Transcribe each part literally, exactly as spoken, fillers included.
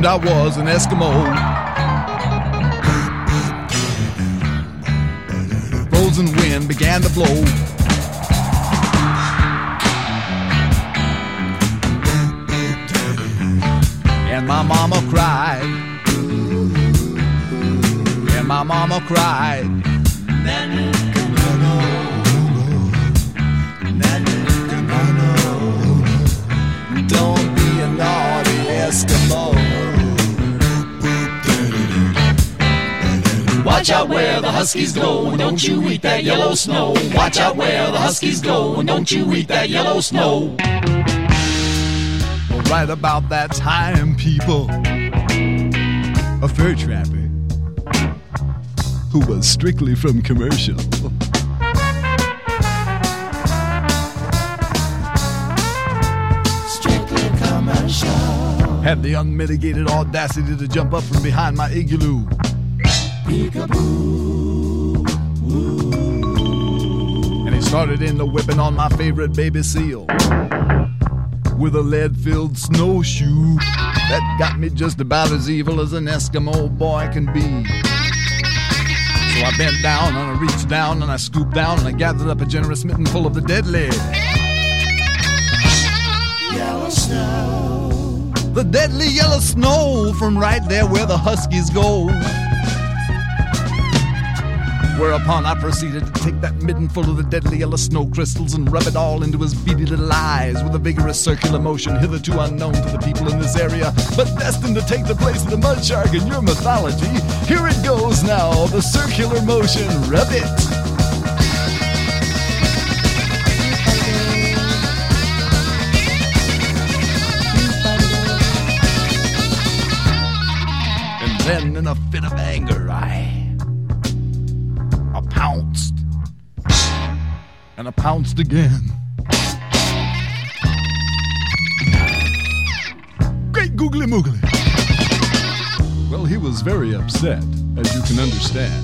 I was an Eskimo. Frozen wind began to blow. And my mama cried. And my mama cried. Don't be a naughty Eskimo. Watch out where the Huskies go, and don't you eat that yellow snow. Watch out where the Huskies go, and don't you eat that yellow snow. Well, right about that time, people, a fur trapper who was strictly from commercial had the unmitigated audacity to jump up from behind my igloo. Peekaboo. And he started in the whipping on my favorite baby seal with a lead-filled snowshoe that got me just about as evil as an Eskimo boy can be. So I bent down and I reached down and I scooped down and I gathered up a generous mitten full of the deadly Yellow snow. The deadly yellow snow from right there where the Huskies go. Whereupon I proceeded to take that midden full of the deadly yellow snow crystals and rub it all into his beady little eyes with a vigorous circular motion hitherto unknown to the people in this area, but destined to take the place of the mud shark in your mythology. Here it goes now, the circular motion, rub it. And then in a fit of anger, I... I pounced, and I pounced again. Great googly moogly. Well, he was very upset, as you can understand.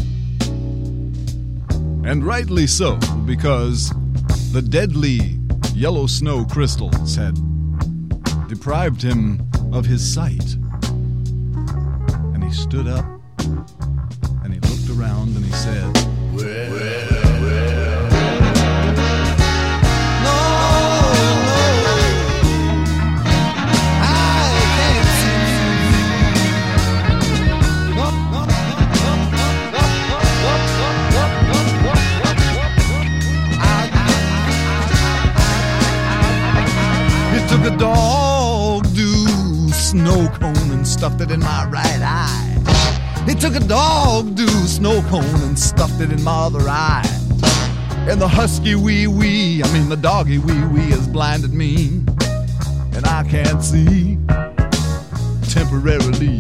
And rightly so, because the deadly yellow snow crystals had deprived him of his sight. And he stood up, and he looked around, and he said, well, well, well. No, no, I can't see. No, no, no, no, no, no, no. He took a dog do snow cone and stuffed it in my right eye. He took a dog do snow cone and stuffed it in my other eye. And the husky wee wee, I mean the doggy wee wee has blinded me. And I can't see temporarily.